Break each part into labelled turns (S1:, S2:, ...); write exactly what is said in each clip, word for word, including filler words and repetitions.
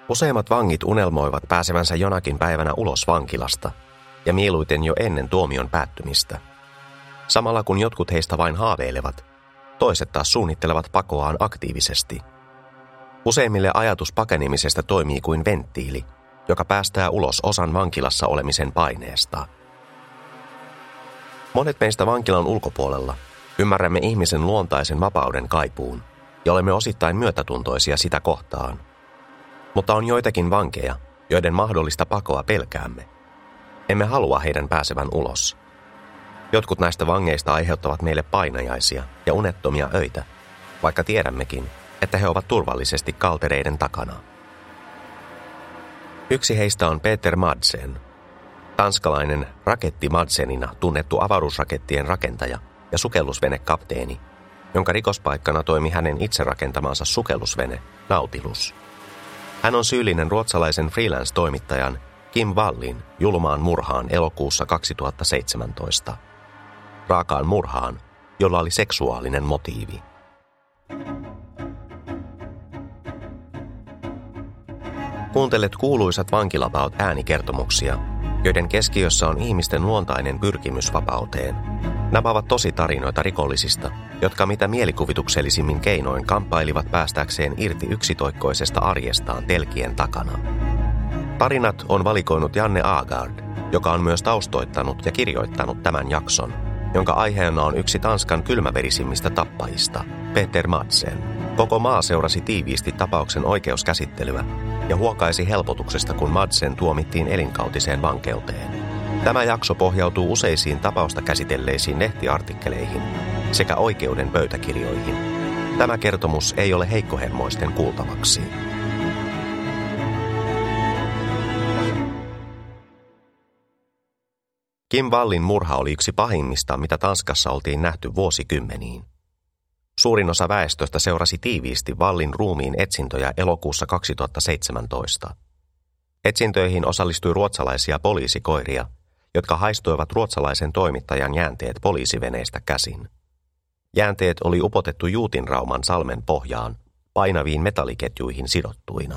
S1: Useimmat vangit unelmoivat pääsevänsä jonakin päivänä ulos vankilasta, ja mieluiten jo ennen tuomion päättymistä. Samalla kun jotkut heistä vain haaveilevat, toiset taas suunnittelevat pakoaan aktiivisesti. Useimmille ajatus pakenemisesta toimii kuin venttiili, joka päästää ulos osan vankilassa olemisen paineesta. Monet meistä vankilan ulkopuolella ymmärrämme ihmisen luontaisen vapauden kaipuun ja olemme osittain myötätuntoisia sitä kohtaan. Mutta on joitakin vankeja, joiden mahdollista pakoa pelkäämme. Emme halua heidän pääsevän ulos. Jotkut näistä vangeista aiheuttavat meille painajaisia ja unettomia öitä, vaikka tiedämmekin, että he ovat turvallisesti kaltereiden takana. Yksi heistä on Peter Madsen, tanskalainen raketti Madsenina tunnettu avaruusrakettien rakentaja ja sukellusvenekapteeni, jonka rikospaikkana toimi hänen itse rakentamansa sukellusvene Nautilus. Hän on syyllinen ruotsalaisen freelance-toimittajan Kim Wallin julmaan murhaan elokuussa kaksituhattaseitsemäntoista. Raakaan murhaan, jolla oli seksuaalinen motiivi. Kuuntelet kuuluisat vankilapaut äänikertomuksia, joiden keskiössä on ihmisten luontainen pyrkimys vapauteen. Nämä ovat tosi tarinoita rikollisista, jotka mitä mielikuvituksellisimmin keinoin kamppailivat päästäkseen irti yksitoikkoisesta arjestaan telkien takana. Tarinat on valikoinut Janne Agard, joka on myös taustoittanut ja kirjoittanut tämän jakson, jonka aiheena on yksi Tanskan kylmäverisimmistä tappajista, Peter Madsen. Koko maa seurasi tiiviisti tapauksen oikeuskäsittelyä ja huokaisi helpotuksesta, kun Madsen tuomittiin elinkautiseen vankeuteen. Tämä jakso pohjautuu useisiin tapausta käsitelleisiin lehtiartikkeleihin sekä oikeuden pöytäkirjoihin. Tämä kertomus ei ole heikkohermoisten kuultavaksi. Kim Wallin murha oli yksi pahimmista, mitä Tanskassa oltiin nähty vuosikymmeniin. Suurin osa väestöstä seurasi tiiviisti Wallin ruumiin etsintöjä elokuussa kaksituhattaseitsemäntoista. Etsintöihin osallistui ruotsalaisia poliisikoiria, jotka haistoivat ruotsalaisen toimittajan jäänteet poliisiveneistä käsin. Jäänteet oli upotettu Juutinrauman salmen pohjaan, painaviin metalliketjuihin sidottuina.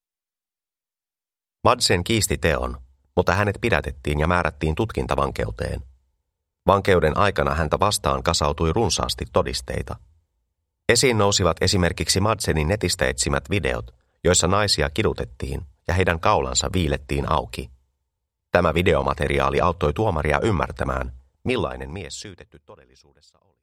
S1: Madsen kiisti teon, mutta hänet pidätettiin ja määrättiin tutkintavankeuteen. Vankeuden aikana häntä vastaan kasautui runsaasti todisteita. Esiin nousivat esimerkiksi Madsenin netistä etsimät videot, joissa naisia kidutettiin ja heidän kaulansa viilettiin auki. Tämä videomateriaali auttoi tuomaria ymmärtämään, millainen mies syytetty todellisuudessa oli.